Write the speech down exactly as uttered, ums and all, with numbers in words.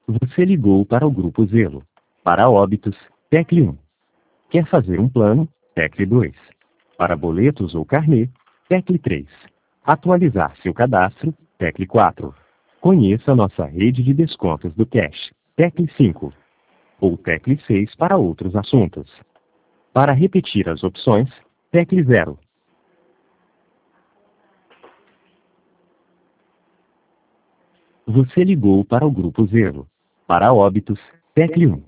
Você ligou para o Grupo Zelo. Para óbitos, tecle um. Quer fazer um plano? Tecle dois. Para boletos ou carnê, tecle três. Atualizar seu cadastro, tecle quatro. Conheça nossa rede de descontos do Cash, tecle cinco. Ou tecle seis para outros assuntos. Para repetir as opções, tecle zero. Você ligou para o Grupo Zelo. Para óbitos, tecle um.